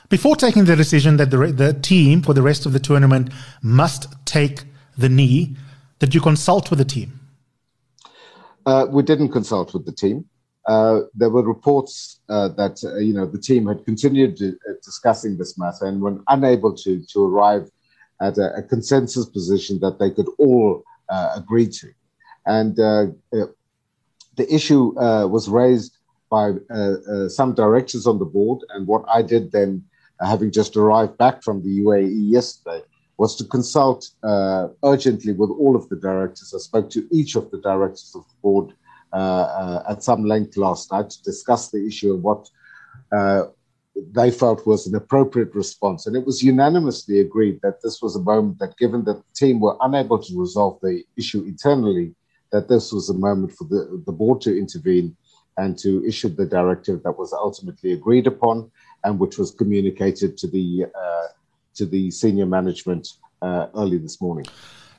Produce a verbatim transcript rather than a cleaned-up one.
Before taking the decision that the, the team for the rest of the tournament must take the knee, did you consult with the team? Uh, we didn't consult with the team. Uh, there were reports uh, that uh, you know the team had continued to, uh, discussing this matter and were unable to to arrive at a, a consensus position that they could all uh, agree to. And uh, uh, the issue uh, was raised by uh, uh, some directors on the board. And what I did then, uh, having just arrived back from the U A E yesterday, was to consult uh, urgently with all of the directors. I spoke to each of the directors of the board uh, uh, at some length last night to discuss the issue of what uh, they felt was an appropriate response. And it was unanimously agreed that this was a moment that, given that the team were unable to resolve the issue internally, that this was a moment for the, the board to intervene and to issue the directive that was ultimately agreed upon and which was communicated to the uh, to the senior management uh, early this morning.